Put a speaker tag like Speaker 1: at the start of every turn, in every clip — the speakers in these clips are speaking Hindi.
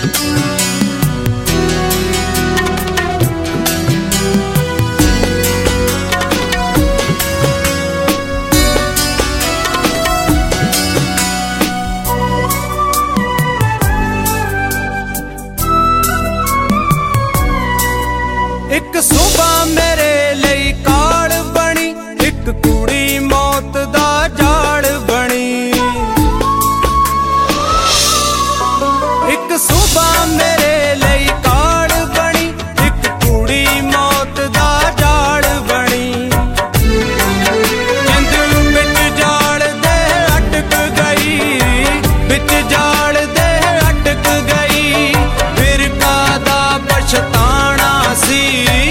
Speaker 1: एक सुबह मेरे लिए काल बनी, एक कुड़ी मौत दा जाड़ बनी। एक सुबह मेरे लिए काल बनी, एक कुड़ी मौत दा जाड़ बनी। जिंद बिच जाल दे अटक गई, बिच जाल दे अटक गई, फिर कादा पछताना सी।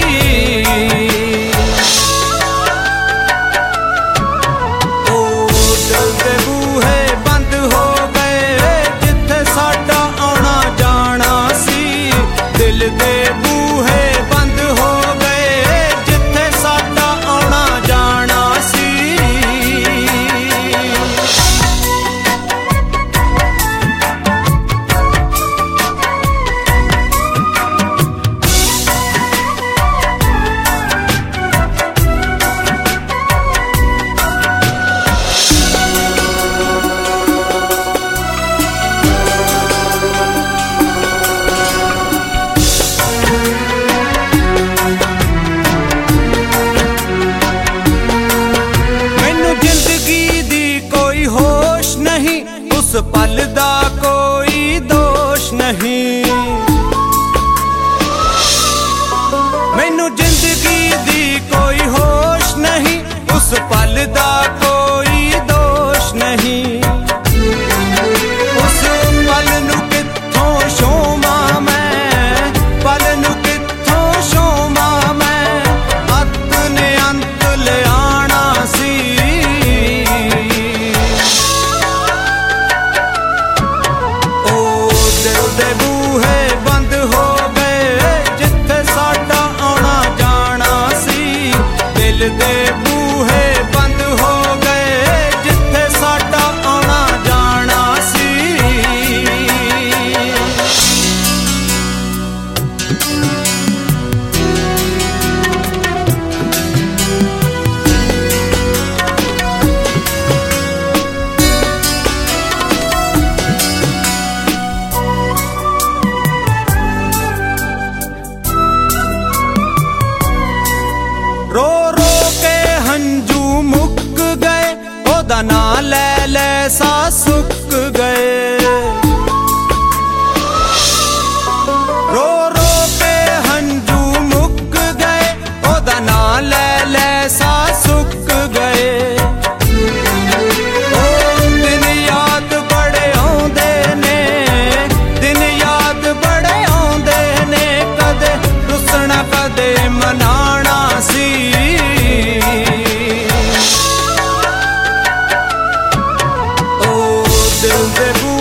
Speaker 1: उस पल दा कोई दोष नहीं, मैनू जिंदगी दी कोई होश नहीं, उस पल दा कोई दोष नहीं। उस पल नू कित्थों छोवां मैं, पल नू कित्थों छोवां मैं, अत ने अंत ले आना सी। दे बूहे बंद हो गए जिथे साडा आना जाना सी, दिल दे बूहे बंद हो गए जिथे साडा आना जाना सी। रो रो के हंजू मुक गए, ओदा ना ले ले सा सुक गए। रो रो के हंजू मुक गए, ओदा ना ले ले सा सुक गए। ओ दिन याद बड़े आउंदे ने, दिन याद बड़े आउंदे ने, कदे रुसना कदे मनाना सी। दिल दे